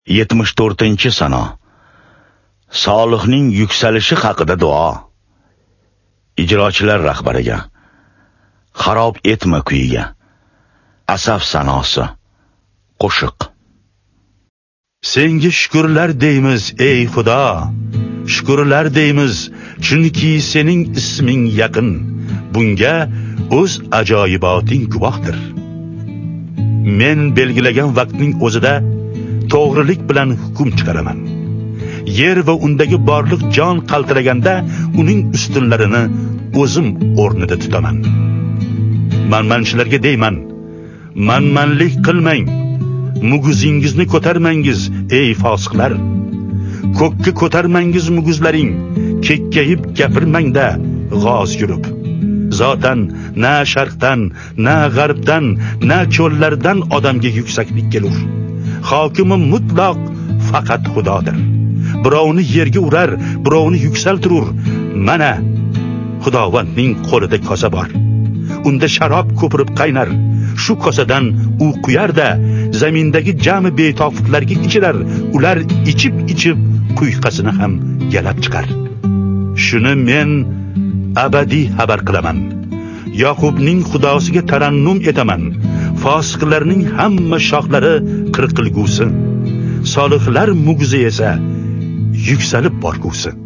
74-sano. Solihning yuksalishi haqida duo. Ijrochilar rahbariga. Xarob etma kuyiga. Asaf sanosi. Qo'shiq. Senga shukrlar deymiz ey Xudo. Shukrlar deymiz chunki sening isming yaqin. Bunga o'z ajoyiboting guvohdir. Men belgilagan vaqtning o'zida to'g'rilik bilan hukm chiqaraman. Yer va undagi borliq jon qaltiraganda uning ustunlarini o'zim o'rnida tutaman. Manmanchilarga deyman, manmanlik qilmang. Muguzingizni ko'tarmangiz ey fosiqlar. Ko'kka ko'tarmangiz muguzlaring, kekkayib gapirmangda g'oz yurib. Zotan na sharqdan, na g'arbdan, na cho'llardan odamga yuksaklik kelur. Hokimi mutlaq faqat Xudodir. Birovni yerga urar, birovni yuksaltirur. Mana Xudovandning qo'lida kosa bor. Unda sharob ko'pirib qaynar. Shu kosadan u quyarda zamindagi jami betofutlarga ichirar. Ular ichib quyqasini ham yalab chiqar. Shuni men abadiy xabar qilaman. Yoqubning Xudosiga tarannum etaman. Fosiqlarning hamma shoxlari qirqilgusi. Solihlar mugizi esa yuksalib borgusi.